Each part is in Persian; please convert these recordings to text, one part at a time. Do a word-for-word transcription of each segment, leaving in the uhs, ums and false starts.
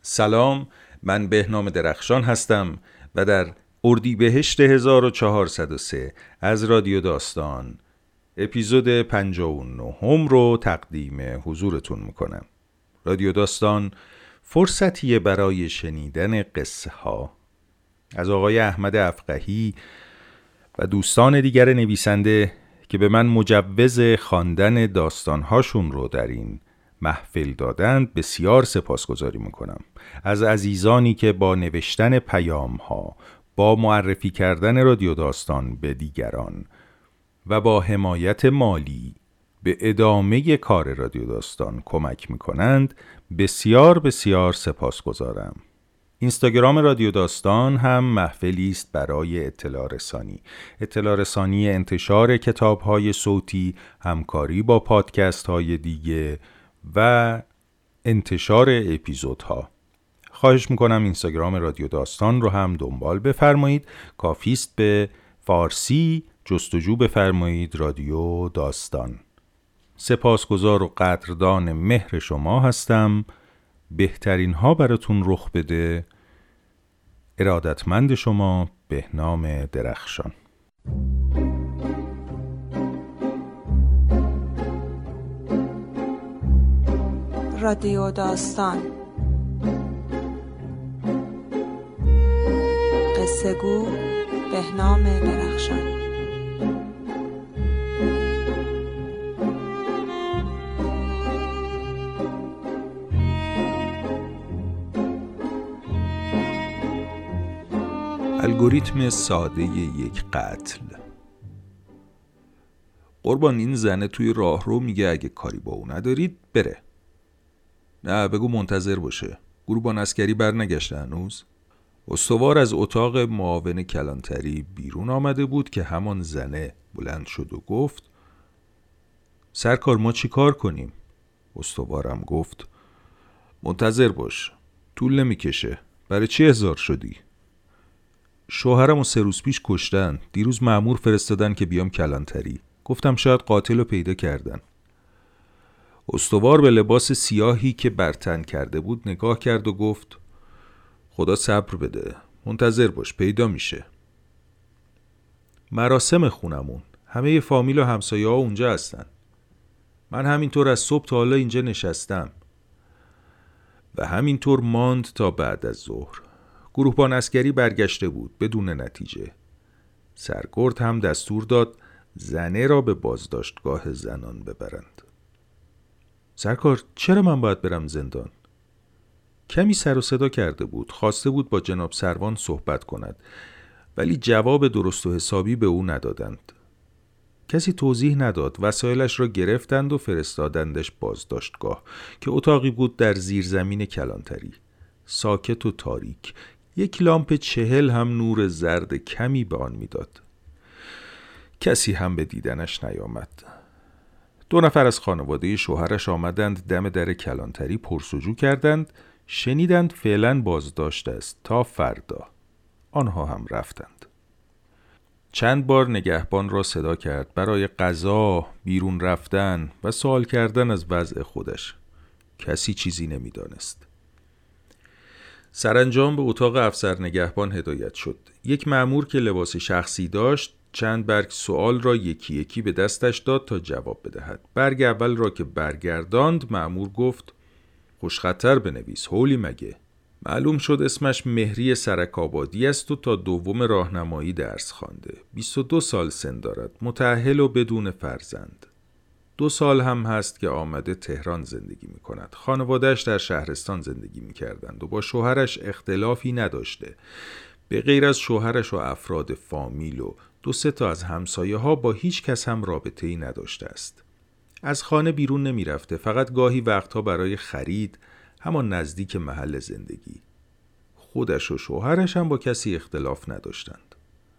سلام، من بهنام درخشان هستم و در اردیبهشت هزار و چهارصد و سه از رادیو داستان اپیزود پنجاه و نه رو تقدیم حضورتون میکنم. رادیو داستان فرصتیه برای شنیدن قصه ها از آقای احمد افقهی و دوستان دیگر نویسنده که به من مجوز خواندن داستانهاشون رو در این محفل دادند بسیار سپاسگزاری میکنم. از عزیزانی که با نوشتن پیام ها، با معرفی کردن رادیو داستان به دیگران و با حمایت مالی به ادامه کار رادیو داستان کمک میکنند بسیار بسیار سپاسگزارم. اینستاگرام رادیو داستان هم محفلی است برای اطلاع رسانی اطلاع رسانی انتشار کتاب‌های صوتی، همکاری با پادکست‌های دیگه و انتشار اپیزودها. خواهش میکنم اینستاگرام رادیو داستان رو هم دنبال بفرمایید. کافی است به فارسی جستجو بفرمایید رادیو داستان. سپاسگزار و قدردان مهر شما هستم. بهترین ها براتون رخ بده. ارادتمند شما، بهنام درخشان. رادیو داستان، قصه گو بهنام درخشان. الگوریتم ساده یک قتل. قربان، این زنه توی راه رو میگه اگه کاری با او ندارید بره. نه، بگو منتظر باشه. گروبان عسکری بر نگشته هنوز. استوار از اتاق معاون کلانتری بیرون آمده بود که همان زنه بلند شد و گفت سرکار، ما چی کار کنیم؟ استوارم گفت منتظر باش، طول نمیکشه. برای چی احضار شدی؟ شوهرمو سه روز پیش کشتن. دیروز مأمور فرستادن که بیام کلانتری. گفتم شاید قاتل رو پیدا کردن. استوار به لباس سیاهی که برتن کرده بود نگاه کرد و گفت خدا صبر بده، منتظر باش، پیدا میشه. مراسم خونمون، همه فامیل و همسایه ها اونجا هستن. من همینطور از صبح تا حالا اینجا نشستم و همینطور ماند تا بعد از ظهر. گروهبان عسکری برگشته بود بدون نتیجه. سرگرد هم دستور داد زنه را به بازداشتگاه زنان ببرند. سرکار، چرا من باید برم زندان؟ کمی سر و صدا کرده بود. خواسته بود با جناب سروان صحبت کند ولی جواب درست و حسابی به او ندادند. کسی توضیح نداد. وسایلش را گرفتند و فرستادندش بازداشتگاه که اتاقی بود در زیرزمین کلانتری، ساکت و تاریک. یک لامپ چهل هم نور زرد کمی به آن میداد. کسی هم به دیدنش نیامد. دو نفر از خانواده شوهرش آمدند دم در کلانتری پرسجو کردند. شنیدند فعلا بازداشت است تا فردا. آنها هم رفتند. چند بار نگهبان را صدا کرد برای غذا، بیرون رفتن و سوال کردن از وضع خودش. کسی چیزی نمیدانست. سرانجام به اتاق افسر نگهبان هدایت شد. یک مأمور که لباس شخصی داشت چند برگ سوال را یکی یکی به دستش داد تا جواب بدهد. برگ اول را که برگرداند مأمور گفت خوشخطر بنویس، هولی مگه؟ معلوم شد اسمش مهری سرک‌آبادی است و تا دوم راهنمایی درس خوانده. بیست و دو سال سن دارد، متأهل و بدون فرزند. دو سال هم هست که آمده تهران زندگی می کند. خانواده‌اش در شهرستان زندگی می کردند و با شوهرش اختلافی نداشته. به غیر از شوهرش و افراد فامیل و دو سه تا از همسایه ها با هیچ کس هم رابطه‌ای نداشته است. از خانه بیرون نمی رفته، فقط گاهی وقتها برای خرید، همان نزدیک محل زندگی. خودش و شوهرش هم با کسی اختلاف نداشتند.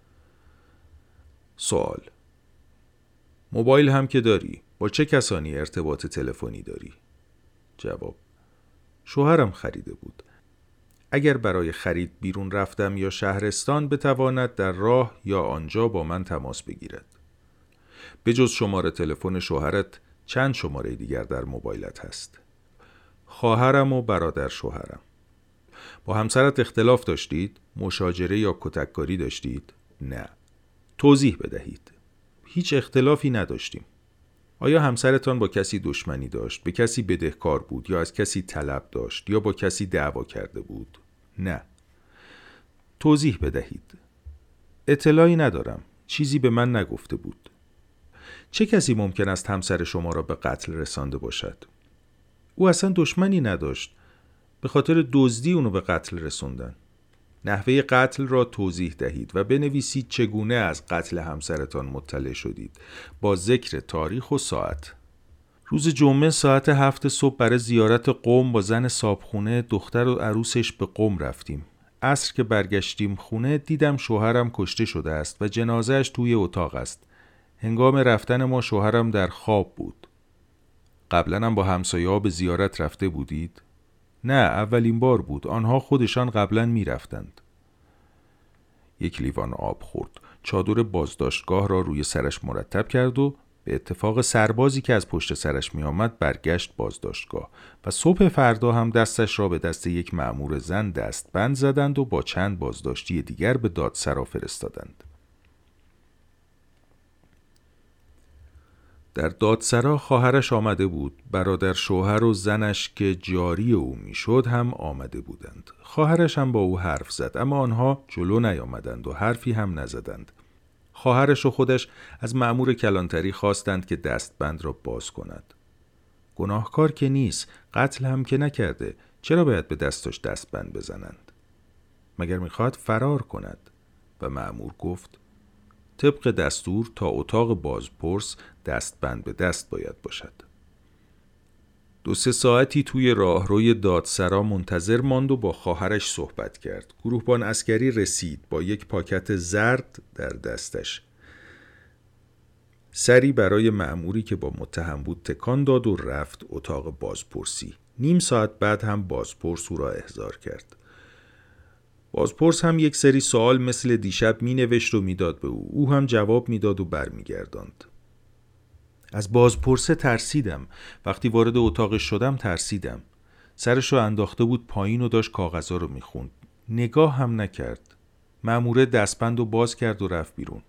سوال: موبایل هم که داری، با چه کسانی ارتباط تلفنی داری؟ جواب: شوهرم خریده بود. اگر برای خرید بیرون رفتم یا شهرستان بتواند در راه یا آنجا با من تماس بگیرد. به جز شماره تلفن شوهرت چند شماره دیگر در موبایلت هست؟ خواهرم و برادر شوهرم. با همسرت اختلاف داشتید؟ مشاجره یا کتککاری داشتید؟ نه. توضیح بدهید. هیچ اختلافی نداشتیم. آیا همسرتان با کسی دشمنی داشت؟ به کسی بدهکار بود یا از کسی طلب داشت یا با کسی دعوا کرده بود؟ نه. توضیح بدهید. اطلاعی ندارم. چیزی به من نگفته بود. چه کسی ممکن است همسر شما را به قتل رسانده باشد؟ او اصلا دشمنی نداشت. به خاطر دزدی اونو به قتل رسوندن. نحوه قتل را توضیح دهید و بنویسید چگونه از قتل همسرتان مطلع شدید با ذکر تاریخ و ساعت. روز جمعه ساعت هفت صبح برای زیارت قم با زن صاحبخونه دختر و عروسش به قم رفتیم. عصر که برگشتیم خونه دیدم شوهرم کشته شده است و جنازهش توی اتاق است. هنگام رفتن ما شوهرم در خواب بود. قبلا هم با همسایه‌ها به زیارت رفته بودید؟ نه، اولین بار بود. آنها خودشان قبلا می رفتند. یک لیوان آب خورد. چادر بازداشتگاه را روی سرش مرتب کرد و به اتفاق سربازی که از پشت سرش می آمد برگشت بازداشتگاه و صبح فردا هم دستش را به دست یک مأمور زن دست بند زدند و با چند بازداشتی دیگر به دادسرا فرستادند. در دادسرا خواهرش آمده بود. برادر شوهر و زنش که جاری او میشد هم آمده بودند. خواهرش هم با او حرف زد، اما آنها جلو نیامدند و حرفی هم نزدند. خواهرش و خودش از مأمور کلانتری خواستند که دستبند را باز کند. گناهکار که نیست، قتل هم که نکرده، چرا باید به دستش دستبند بزنند؟ مگر میخواد فرار کند؟ و مأمور گفت طبق دستور تا اتاق بازپرس دستبند به دست باید باشد. دو سه ساعتی توی راهروی دادسرا منتظر ماند و با خواهرش صحبت کرد. گروهبان عسکری رسید با یک پاکت زرد در دستش. سری برای مأموری که با متهم بود تکان داد و رفت اتاق بازپرسی. نیم ساعت بعد هم بازپرس او را احضار کرد. بازپرس هم یک سری سوال مثل دیشب می نوشت و می داد به او. او هم جواب می داد و بر می گرداند. از بازپرسه ترسیدم. وقتی وارد اتاقش شدم ترسیدم. سرش رو انداخته بود پایین و داشت کاغذها رو می خوند. نگاه هم نکرد. مأموره دستبند رو باز کرد و رفت بیرون.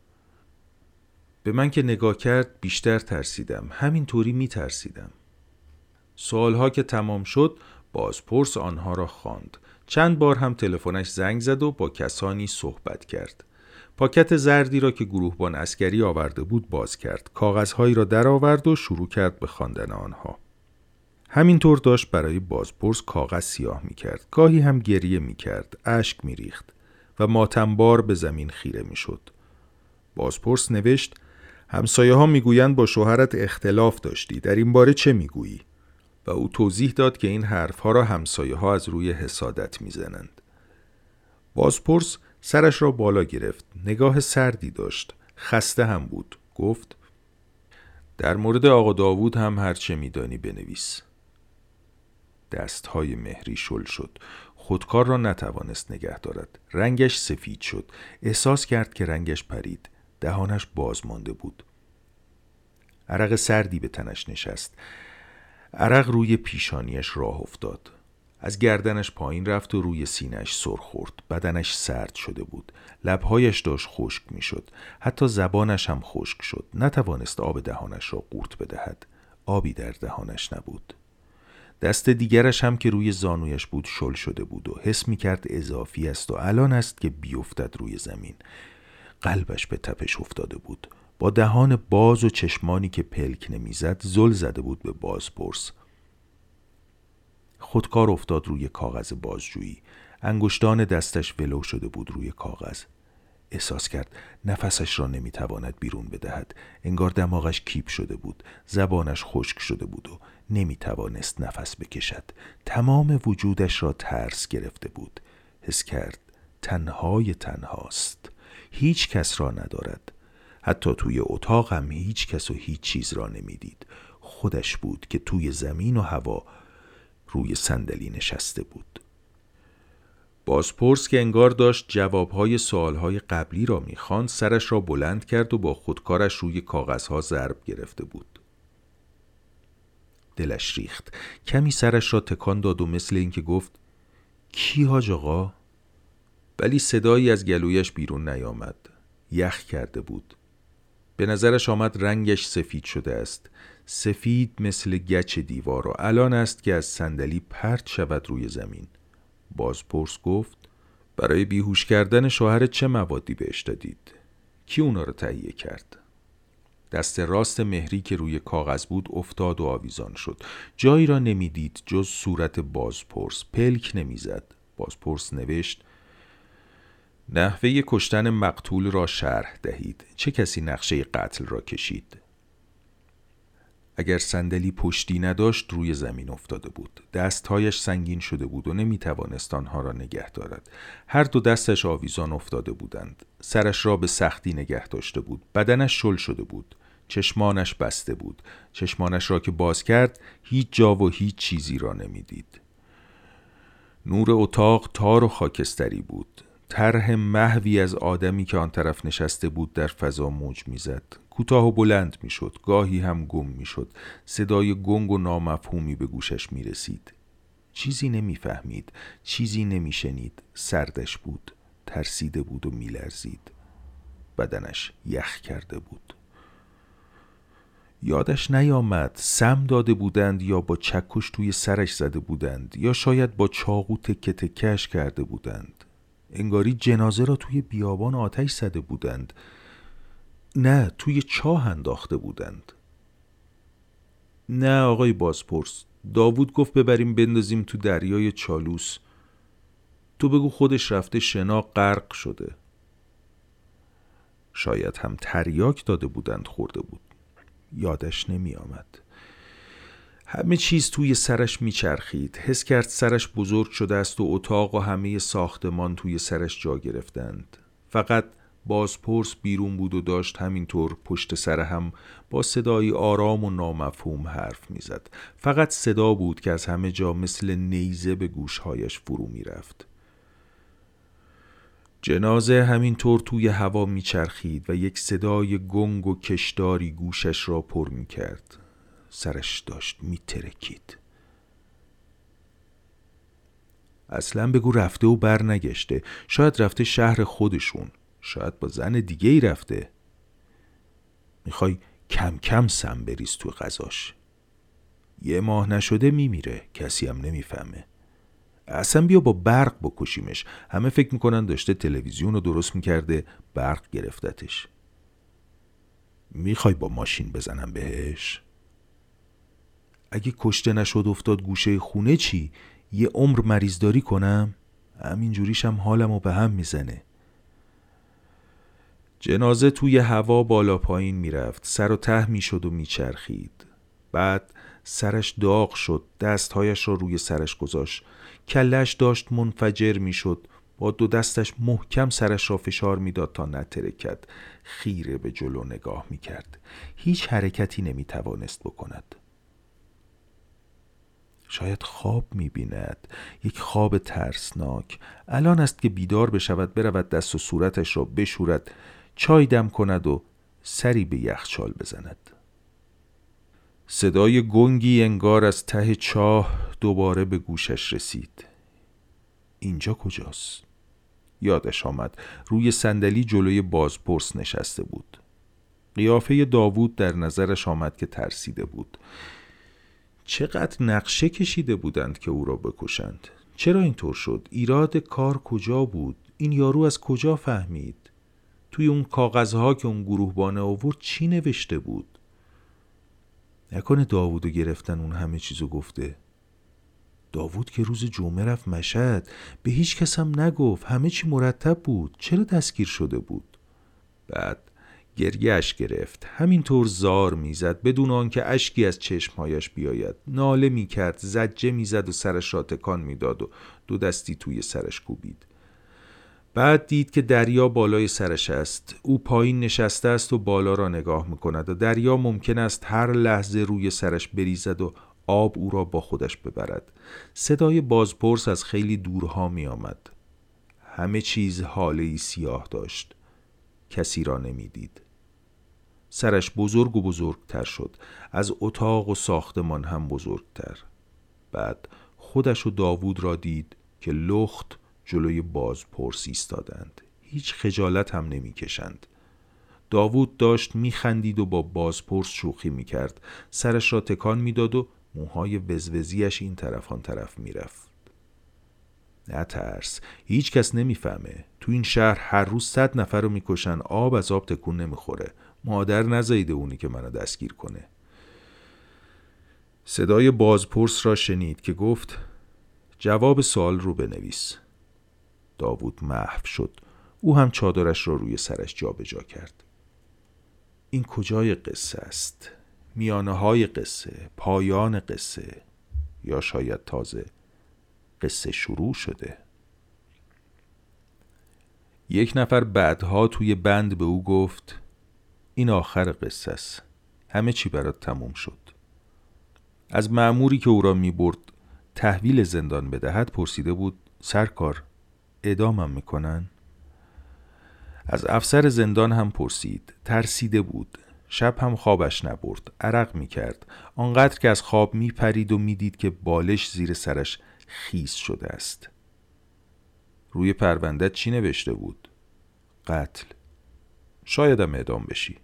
به من که نگاه کرد بیشتر ترسیدم. همین طوری می ترسیدم. سوالها که تمام شد بازپرس آنها را خواند. چند بار هم تلفنش زنگ زد و با کسانی صحبت کرد. پاکت زردی را که گروهبان عسکری آورده بود باز کرد. کاغذهایی را در آورد و شروع کرد به خواندن آنها. همینطور داشت برای بازپرس کاغذ سیاه می کرد. گاهی هم گریه می کرد. اشک می ریخت و ماتمبار به زمین خیره می شد. بازپرس نوشت همسایه ها می گویند با شوهرت اختلاف داشتی. در این باره چه می گویی؟ و او توضیح داد که این حرفها را همسایه ها از روی حسادت می زنند. بازپرس سرش را بالا گرفت. نگاه سردی داشت. خسته هم بود. گفت در مورد آقا داوود هم هرچه می دانی بنویس. دستهای مهری شل شد. خودکار را نتوانست نگه دارد. رنگش سفید شد. احساس کرد که رنگش پرید. دهانش باز مانده بود. عرق سردی به تنش نشست. عرق روی پیشانیش راه افتاد. از گردنش پایین رفت و روی سینه‌اش سر خورد. بدنش سرد شده بود. لبهایش داشت خشک می شد. حتی زبانش هم خشک شد. نتوانست آب دهانش را قورت بدهد. آبی در دهانش نبود. دست دیگرش هم که روی زانویش بود شل شده بود و حس می کرد اضافی است و الان است که بیفتد روی زمین. قلبش به تپش افتاده بود. با دهان باز و چشمانی که پلک نمیزد زل زده بود به بازپرس. خودکار افتاد روی کاغذ بازجویی. انگشتان دستش ولو شده بود روی کاغذ. احساس کرد نفسش را نمیتواند بیرون بدهد. انگار دماغش کیپ شده بود. زبانش خشک شده بود و نمیتوانست نفس بکشد. تمام وجودش را ترس گرفته بود. حس کرد تنهای تنهاست. هیچ کس را ندارد. حتی توی اتاق هم هیچ کس و هیچ چیز را نمیدید. خودش بود که توی زمین و هوا روی صندلی نشسته بود. بازپرس که انگار داشت جوابهای سوالهای قبلی را میخواند سرش را بلند کرد و با خودکارش روی کاغذها ضرب گرفته بود. دلش ریخت. کمی سرش را تکان داد و مثل اینکه گفت کی حاج آقا؟ ولی صدایی از گلویش بیرون نیامد. یخ کرده بود. به نظرش آمد رنگش سفید شده است، سفید مثل گچ دیوار، و الان است که از صندلی پرت شود روی زمین. بازپرس گفت: برای بیهوش کردن شوهر چه موادی بهش دادید؟ کی اونا رو تهیه کرد؟ دست راست مهری که روی کاغذ بود افتاد و آویزان شد. جایی را نمیدید جز صورت بازپرس. پلک نمیزد. بازپرس نوشت: نحوه کشتن مقتول را شرح دهید. چه کسی نقشه قتل را کشید؟ اگر صندلی پشتی نداشت روی زمین افتاده بود. دستهایش سنگین شده بود و نمیتوانست آنها را نگه دارد. هر دو دستش آویزان افتاده بودند. سرش را به سختی نگه داشته بود. بدنش شل شده بود. چشمانش بسته بود. چشمانش را که باز کرد هیچ جا و هیچ چیزی را نمیدید. نور اتاق تار و خاکستری بود. طرح محوی از آدمی که آن طرف نشسته بود در فضا موج میزد. کوتاه و بلند میشد، گاهی هم گم میشد. صدای گنگ و نامفهومی به گوشش میرسید. چیزی نمیفهمید، چیزی نمیشنید. سردش بود، ترسیده بود و میلرزید. بدنش یخ کرده بود. یادش نیامد سم داده بودند یا با چکش توی سرش زده بودند یا شاید با چاقو تکه تکه‌اش کرده بودند. انگاری جنازه را توی بیابان آتش زده بودند. نه، توی چاه انداخته بودند. نه آقای بازپرس، داوود گفت ببریم بندازیم تو دریای چالوس. تو بگو خودش رفته شنا غرق شده. شاید هم تریاک داده بودند خورده بود. یادش نمی آمد. همه چیز توی سرش میچرخید. حس کرد سرش بزرگ شده است و اتاق و همه ساختمان توی سرش جا گرفتند. فقط بازپرس بیرون بود و داشت همینطور پشت سر هم با صدای آرام و نامفهوم حرف میزد. فقط صدا بود که از همه جا مثل نیزه به گوشهایش فرو میرفت. جنازه همینطور توی هوا میچرخید و یک صدای گنگ و کشداری گوشش را پر میکرد. سرش داشت میترکید. اصلا بگو رفته و بر نگشته. شاید رفته شهر خودشون. شاید با زن دیگه ای رفته. میخوای کم کم سم بریز تو غذاش. یه ماه نشده میمیره، کسی هم نمیفهمه. اصلا بیا با برق بکشیمش. همه فکر میکنن داشته تلویزیون رو درست میکرده، برق گرفتتش. میخوای با ماشین بزنم بهش؟ اگه کشته نشد افتاد گوشه خونه چی؟ یه عمر مریضداری کنم؟ همین جوریشم حالمو به هم میزنه. جنازه توی هوا بالا پایین میرفت. سر و ته میشد و میچرخید. بعد سرش داغ شد. دستهایش را روی سرش گذاشت. کلش داشت منفجر میشد. با دو دستش محکم سرش را فشار میداد تا نترکد. خیره به جلو نگاه میکرد. هیچ حرکتی نمیتوانست بکند. شاید خواب می‌بیند، یک خواب ترسناک. الان است که بیدار بشود، برود دست و صورتش را بشورد، چای دم کند و سری به یخچال بزند. صدای گنگی انگار از ته چاه دوباره به گوشش رسید. اینجا کجاست؟ یادش آمد روی صندلی جلوی بازپرس نشسته بود. قیافه داوود در نظرش آمد که ترسیده بود. چقدر نقشه کشیده بودند که او را بکشند. چرا اینطور شد؟ ایراد کار کجا بود؟ این یارو از کجا فهمید؟ توی اون کاغذها که اون گروهبانه آورد چی نوشته بود؟ نکنه داوودو گرفتن اون همه چیزو گفته؟ داوود که روز جمعه رفت مشهد، به هیچ کس هم نگفت، همه چی مرتب بود. چرا دستگیر شده بود؟ بعد گریه‌اش گرفت. همینطور زار میزد بدون آنکه اشکی از چشمهایش بیاید. ناله میکرد، زجه میزد و سرش را تکان میداد و دو دستی توی سرش کوبید. بعد دید که دریا بالای سرش است. او پایین نشسته است و بالا را نگاه میکند و دریا ممکن است هر لحظه روی سرش بریزد و آب او را با خودش ببرد. صدای بازپرس از خیلی دورها می آمد. همه چیز حاله‌ای سیاه داشت. کسی را نمی دید. سرش بزرگ و بزرگتر شد. از اتاق و ساختمان هم بزرگتر. بعد خودش و داوود را دید که لخت جلوی بازپرس ایستادند. هیچ خجالت هم نمی کشند. داوود داشت می خندید و با بازپرس شوخی می کرد. سرش را تکان می داد و موهای وزوزیش این طرف آن طرف می رفت. نه ترس، هیچ کس نمی فهمه. تو این شهر هر روز صد نفر رو می کشن، آب از آب تکون نمی خوره. مادر نزایده اونی که منو دستگیر کنه. صدای بازپرس را شنید که گفت جواب سوال رو بنویس. داوود محو شد. او هم چادرش را روی سرش جا به جا کرد. این کجای قصه است؟ میانه های قصه، پایان قصه، یا شاید تازه قصه شروع شده؟ یک نفر بعدها توی بند به او گفت این آخر قصه است. همه چی برات تموم شد. از مأموری که او را می برد تحویل زندان بدهد پرسیده بود سرکار اعدامم میکنن؟ از افسر زندان هم پرسید. ترسیده بود. شب هم خوابش نبرد. عرق میکرد. آنقدر که از خواب میپرید و میدید که بالش زیر سرش خیس شده است. روی پرونده چی نوشته بود؟ قتل. شایدم اعدام بشی.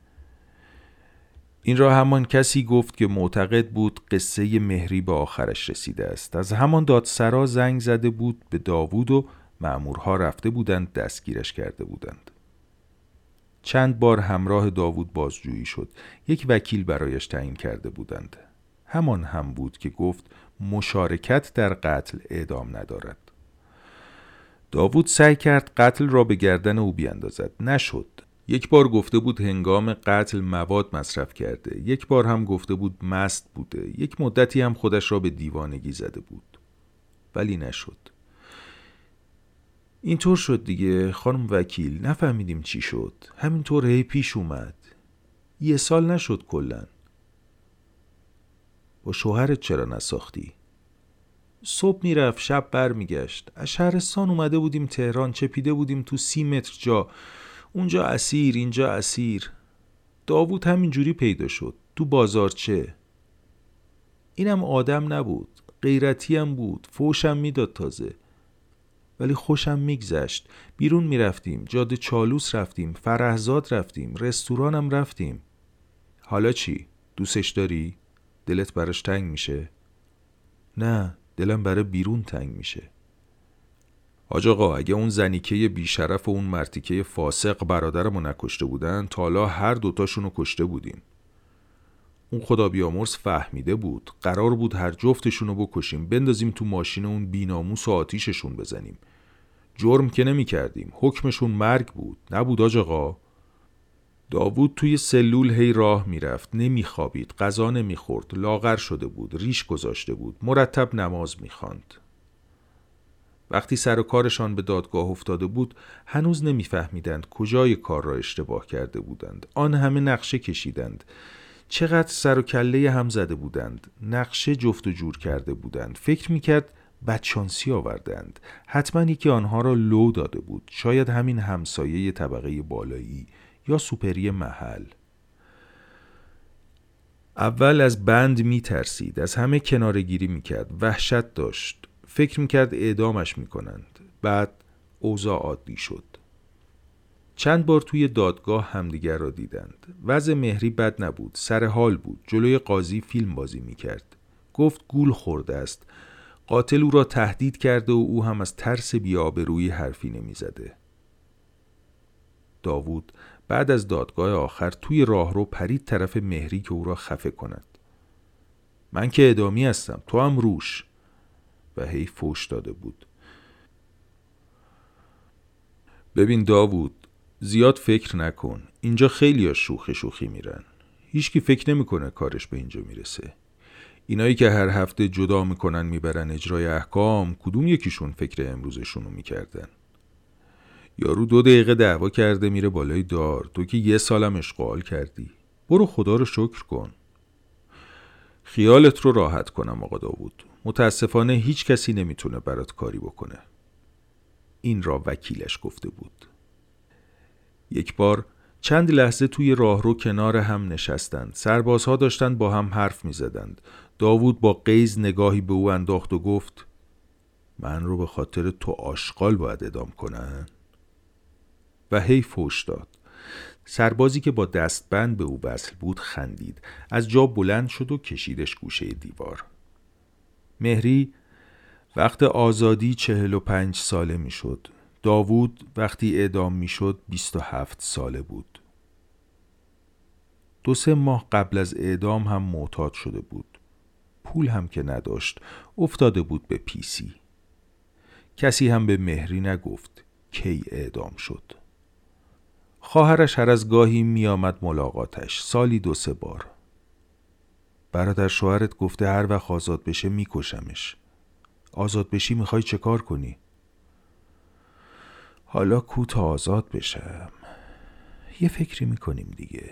این را همان کسی گفت که معتقد بود قصه مهری به آخرش رسیده است. از همان دادسرا زنگ زده بود به داوود و مأمورها رفته بودند دستگیرش کرده بودند. چند بار همراه داوود بازجویی شد. یک وکیل برایش تعیین کرده بودند. همان هم بود که گفت مشارکت در قتل اعدام ندارد. داوود سعی کرد قتل را به گردن او بیاندازد. نشد. یک بار گفته بود هنگام قتل مواد مصرف کرده. یک بار هم گفته بود مست بوده. یک مدتی هم خودش را به دیوانگی زده بود. ولی نشد. اینطور شد دیگه خانم وکیل. نفهمیدیم چی شد. همینطور هی پیش اومد. یه سال نشد کلن. با شوهرت چرا نساختی؟ صبح میرفت شب بر میگشت. از شهرستان اومده بودیم تهران، چپیده بودیم تو سی متر جا. اونجا اسیر اینجا اسیر. داوود همینجوری پیدا شد تو بازارچه. اینم آدم نبود، غیرتی هم بود، فوشم میداد تازه. ولی خوشم میگذشت. بیرون میرفتیم، جاده چالوس رفتیم، فرهزاد رفتیم، رستورانم رفتیم. حالا چی؟ دوستش داری؟ دلت براش تنگ میشه؟ نه، دلم برای بیرون تنگ میشه. حاج آقا اگه اون زنیکه بیشرف و اون مرتیکه فاسق برادرمو نکشته بودن تا حالا هر دوتاشونو کشته بودیم. اون خدا بیامرز فهمیده بود. قرار بود هر جفتشونو بکشیم، بندازیم تو ماشین اون بیناموس و آتیششون بزنیم. جرم که نمی کردیم. حکمشون مرگ بود. نبود حاج آقا؟ داوود توی سلول هی راه میرفت. نمیخوابید. غذا نمیخورد. لاغر شده بود. ریش گذاشته بود. مرتب نماز میخواند. وقتی سر و کارشان به دادگاه افتاده بود هنوز نمیفهمیدند کجای کار را اشتباه کرده بودند. آن همه نقشه کشیدند. چقدر سر و کله هم زده بودند. نقشه جفت و جور کرده بودند. فکر میکرد بدشانسی آوردند. حتما یکی آنها را لو داده بود. شاید همین همسایه طبقه بالایی یا سوپری محل. اول از بند میترسید. از همه کنارگیری میکرد. وحشت داشت. فکر میکرد اعدامش میکنند. بعد اوضاع عادی شد. چند بار توی دادگاه همدیگر را دیدند. وضع مهری بد نبود. سر حال بود. جلوی قاضی فیلم بازی میکرد. گفت گول خورده است. قاتل او را تهدید کرده و او هم از ترس بی‌آبرویی حرفی نمیزده. داوود بعد از دادگاه آخر توی راهرو پرید طرف مهری که او را خفه کند. من که اعدامی هستم، تو هم روش. و هی فوش داده بود. ببین داوود، زیاد فکر نکن. اینجا خیلی ها شوخی شوخی میرن. هیچکی فکر نمیکنه کارش به اینجا میرسه. اینایی که هر هفته جدا میکنن میبرن اجرای احکام، کدوم یکیشون فکر امروزشونو میکردن؟ یارو دو دقیقه دعوا کرده میره بالای دار. تو که یه سالم اشغال کردی. برو خدا رو شکر کن. خیالت رو راحت کنم آقا داوود. متاسفانه هیچ کسی نمیتونه برات کاری بکنه. این را وکیلش گفته بود. یک بار چند لحظه توی راهرو کنار هم نشستند. سربازها داشتند با هم حرف میزدند. داوود با غیظ نگاهی به او انداخت و گفت من رو به خاطر تو آشغال باید اعدام کنن؟ و هی فوش داد. سربازی که با دستبند به او وصل بود خندید، از جا بلند شد و کشیدش گوشه دیوار. مهری وقت آزادی چهل و پنج ساله می شد. داوود وقتی اعدام می شد بیست و هفت ساله بود. دو سه ماه قبل از اعدام هم معتاد شده بود. پول هم که نداشت، افتاده بود به پیسی. کسی هم به مهری نگفت کی اعدام شد. خواهرش هر از گاهی می آمد ملاقاتش، سالی دو سه بار. برادر شوهرت گفته هر وقت آزاد بشه می کشمش. آزاد بشی میخوای چه کار کنی؟ حالا کو تا آزاد بشم، یه فکری میکنیم دیگه.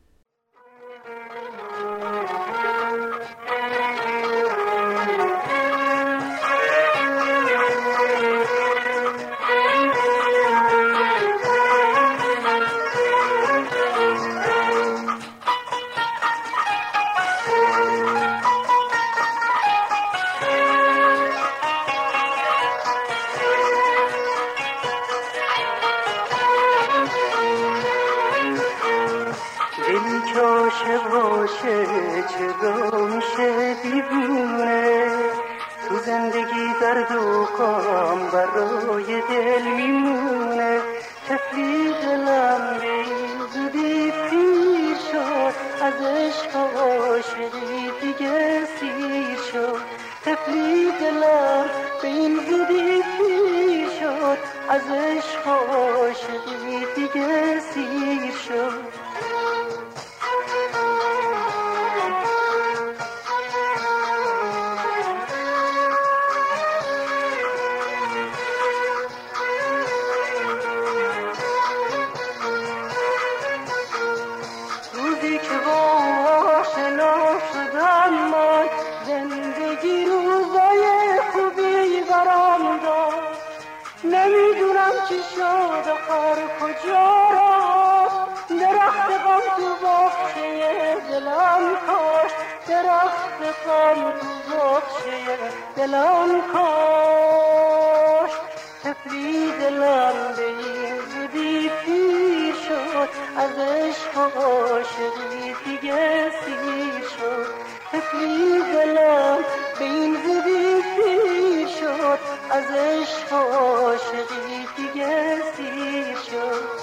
چه گمشه دیوونه تو زندگی درد و غم برای دل میمونه. طفلی دلم به زودی پیر شد، از عشق و عاشقی دیگه سیر شد. طفلی دلم به این زودی پیر شد، از عشق و عاشقی دیگه سیر شد. چی شد آخر کجا رفت؟ درخت غم تو باغچه دلم کاشت، درخت غم تو باغچه دلم کاشت. طفلی دلم به این زودی پیر شد، از عشق و عاشقی دیگه سیر شد. طفلی دلم به این زودی پیر شد، از عشق و عاشقی دیگه سیر شد.